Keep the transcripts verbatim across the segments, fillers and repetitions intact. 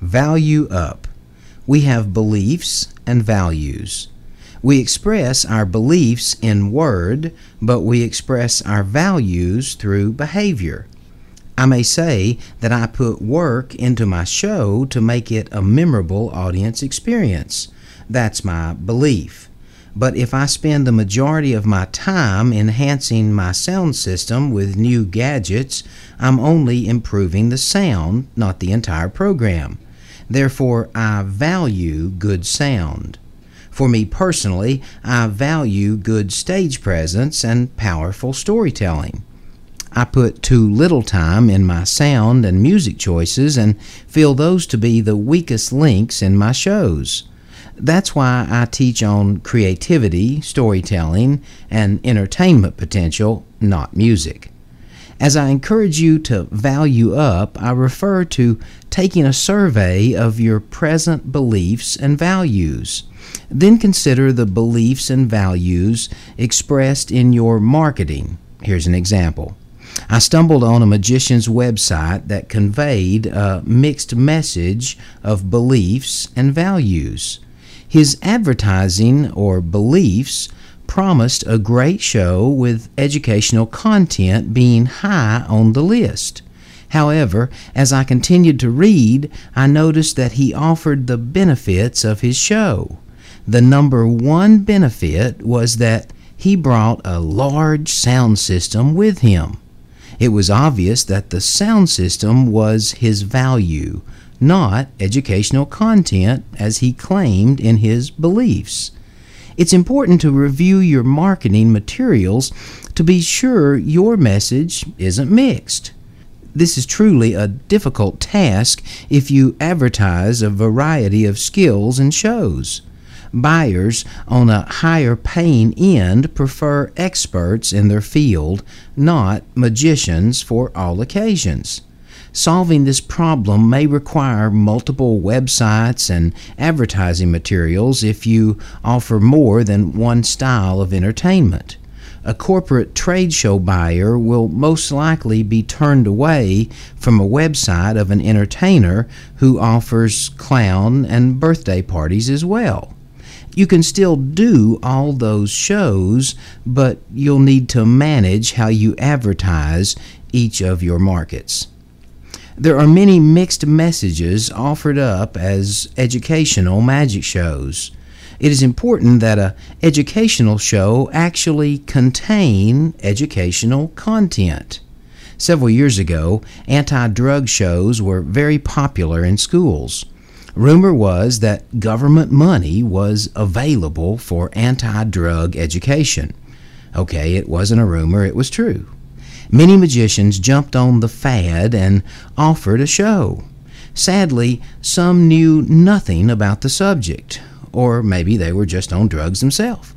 Value up. We have beliefs and values. We express our beliefs in word, but we express our values through behavior. I may say that I put work into my show to make it a memorable audience experience. That's my belief. But if I spend the majority of my time enhancing my sound system with new gadgets, I'm only improving the sound, not the entire program. Therefore, I value good sound. For me personally, I value good stage presence and powerful storytelling. I put too little time in my sound and music choices and feel those to be the weakest links in my shows. That's why I teach on creativity, storytelling, and entertainment potential, not music. As I encourage you to value up, I refer to taking a survey of your present beliefs and values. Then consider the beliefs and values expressed in your marketing. Here's an example. I stumbled on a magician's website that conveyed a mixed message of beliefs and values. His advertising or beliefs promised a great show with educational content being high on the list. However, as I continued to read, I noticed that he offered the benefits of his show. The number one benefit was that he brought a large sound system with him. It was obvious that the sound system was his value, not educational content as he claimed in his beliefs. It's important to review your marketing materials to be sure your message isn't mixed. This is truly a difficult task if you advertise a variety of skills and shows. Buyers on a higher paying end prefer experts in their field, not magicians for all occasions. Solving this problem may require multiple websites and advertising materials if you offer more than one style of entertainment. A corporate trade show buyer will most likely be turned away from a website of an entertainer who offers clown and birthday parties as well. You can still do all those shows, but you'll need to manage how you advertise each of your markets. There are many mixed messages offered up as educational magic shows. It is important that an educational show actually contain educational content. Several years ago, anti-drug shows were very popular in schools. Rumor was that government money was available for anti-drug education. Okay, it wasn't a rumor, it was true. Many magicians jumped on the fad and offered a show. Sadly, some knew nothing about the subject, or maybe they were just on drugs themselves.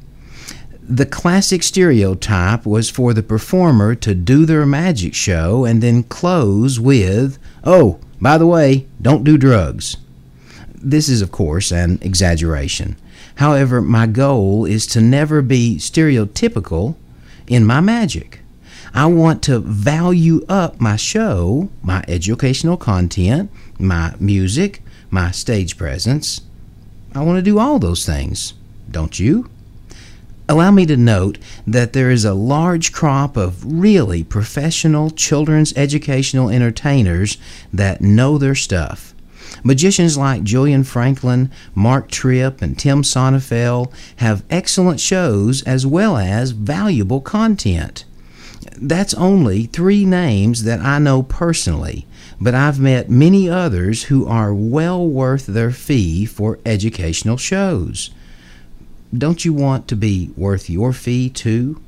The classic stereotype was for the performer to do their magic show and then close with, "Oh, by the way, don't do drugs." This is, of course, an exaggeration. However, my goal is to never be stereotypical in my magic. I want to value up my show, my educational content, my music, my stage presence. I want to do all those things, don't you? Allow me to note that there is a large crop of really professional children's educational entertainers that know their stuff. Magicians like Julian Franklin, Mark Tripp, and Tim Sonnefeld have excellent shows as well as valuable content. That's only three names that I know personally, but I've met many others who are well worth their fee for educational shows. Don't you want to be worth your fee too?